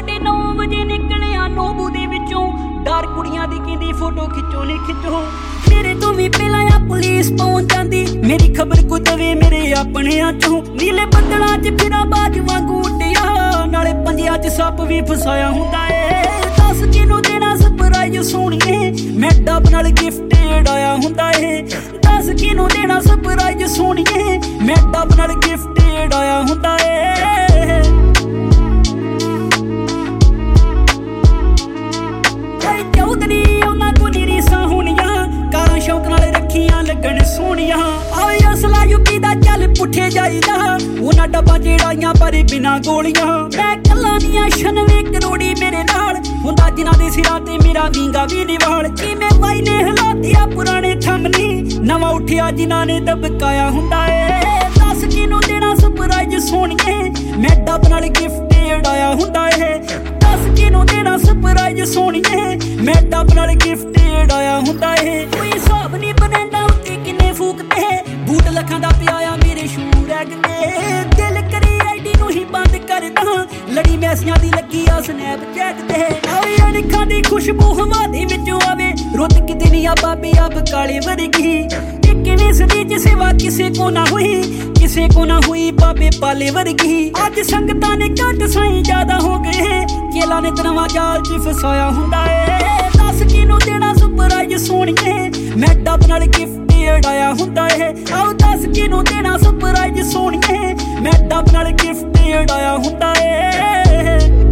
9:30 ਵਜੇ ਨਿਕਲਿਆ ਨੋਬੂ ਦੇ ਵਿੱਚੋਂ ਡਰ ਕੁੜੀਆਂ ਦੀ ਕਹਿੰਦੀ ਫੋਟੋ ਖਿੱਚੋ ਨੀ ਖਿੱਚੋ ਮੇਰੇ ਤੋਂ ਵੀ ਪਹਿਲਾਂ ਆ ਪੁਲਿਸ ਪਹੁੰਚ ਜਾਂਦੀ ਮੇਰੀ ਖਬਰ ਕੋ ਦਵੇ ਮੇਰੇ ਆਪਣਿਆਂ ਚੋਂ ਨੀਲੇ ਬੱਦਲਾਂ 'ਚ ਫਿਰਾਂ ਬਾਜ ਵਾਂਗੂ ਉੱਡਿਆ ਨਾਲੇ ਪੰਜਿਆਂ 'ਚ ਸੱਪ ਵੀ ਫਸਾਇਆ ਹੁੰਦਾ ਏ ਦੱਸ ਕਿਹਨੂੰ ਦੇਣਾ ਸਰਪ੍ਰਾਈਜ਼ ਸੋਹਣੀਏ ਮੈਂ ਡੱਬ ਨਾਲ ਗਿਫਟ ਆਇਆ ਹੁੰਦਾ ਏ ਦੱਸ ਕਿਹਨੂੰ ਦੇਣਾ ਸਰਪ੍ਰਾਈਜ਼ ਸੋਹਣੀਏ ਮੈਂ ਡੱਬ ਨਾਲ ਗਿਫਟ ਆਇਆ ਹੁੰਦਾ ਏ ਲੱਗਣ ਸੋਹਣੀਆਂ ਆਵੇ ਅਸਲਾ ਯੂਪੀ ਦਾ ਚੱਲ ਪੁੱਠੇ ਜਾਈਦਾ ਉਹਨਾਂ ਡੱਬਾਂ ਜਿਹੜਾਈਆਂ ਪਰ ਬਿਨਾ ਗੋਲੀਆਂ ਮੈਂ ਕੱਲਾ ਨੀਆਂ 96 ਕਰੋੜੀ ਮੇਰੇ ਨਾਲ ਹੁੰਦਾ ਜਿਨ੍ਹਾਂ ਦੇ ਸਿਰਾਂ ਤੇ ਮੇਰਾ ਵਿੰਗਾ ਵੀ ਨਿਵਾਲ ਕਿਵੇਂ ਬਾਈ ਨੇ ਹਲਾਤਿਆ ਪੁਰਾਣੇ ਥੰਮਨੀ ਨਵਾਂ ਉੱਠਿਆ ਜਿਨ੍ਹਾਂ ਨੇ ਦਬਕਾਇਆ ਹੁੰਦਾ ਏ ਦੱਸ ਕਿਹਨੂੰ ਦੇਣਾ ਸਰਪ੍ਰਾਈਜ਼ ਸੋਹਣੀਏ ਮੈਂ ਡੱਬ ਨਾਲ ਗਿਫਟ ਆਇਆ ਹੁੰਦਾ ਏ ਦੱਸ ਕਿਹਨੂੰ ਦੇਣਾ ਸਰਪ੍ਰਾਈਜ਼ ਸੋਹਣੀਏ ਮੈਂ ਡੱਬ ਨਾਲ ਗਿਫਟ ਆਇਆ ਹੁੰਦਾ ਏ ਕੋਈ ਹਿਸਾਬ ਨਹੀਂ ਬਣਦਾ ਉੱਤੇ ਕਿੰਨੇ ਫੂਕਦੇ ਬੂਟ ਲੱਖਾਂ ਦਾ ਪਿਆ ਆ ਮੇਰੇ ਸ਼ੂ ਰੈਗ ਤੇ ਦਿਲ ਕਰੀ ਆਈਡੀ ਨੂੰ ਹੀ ਬੰਦ ਕਰਦਾ ਲੜੀ ਮੈਸੀਆਂ ਦੀ ਲੱਗੀ ਆ ਸਨੈਪਚੈਟ ਤੇ ਆਵੇ ਅਣਖਾਂ ਦੀ ਖੁਸ਼ਬੂ ਹਵਾ ਦੇ ਵਿੱਚੋਂ ਆਵੇ ਰੁੱਤ ਕਿਤੇ ਨਹੀਂ ਆ ਬਾਬੇ ਆਪ ਕਾਲੇ ਵਰਗੀ ਕਿਵੇਂ ਸਦੀ ਚ ਸੇਵਾ ਕਿਸੇ ਕੋ ਨਾ ਹੋਈ ਬਾਬੇ ਪਾਲੇ ਵਰਗੀ ਅੱਜ ਸੰਗਤਾਂ ਨੇ ਘੱਟ ਸਾਈਂ ਜ਼ਿਆਦਾ ਹੋ ਗਏ ਚੇਲਾ ਨੇ ਤਨਵਾ ਜਾਲ ਚ ਫਸਾਇਆ ਹੁੰਦਾ ਏ ਦੱਸ ਕਿਹਨੂੰ ਦੇਣਾ ਸਰਪ੍ਰਾਈਜ਼ ਸੋਹਣੀਏ ਮੈਂ ਡੱਬ ਨਾਲ ਗਿਫਟ ਆਇਆ ਹੁੰਦਾ ਏ ਆਓ ਦੱਸ ਕਿਹਨੂੰ ਦੇਣਾ ਸਰਪ੍ਰਾਈਜ਼ ਸੋਹਣੀਏ ਮੈਂ ਡੱਬ ਨਾਲ ਗਿਫਟ ਆਇਆ ਹੁੰਦਾ ਏ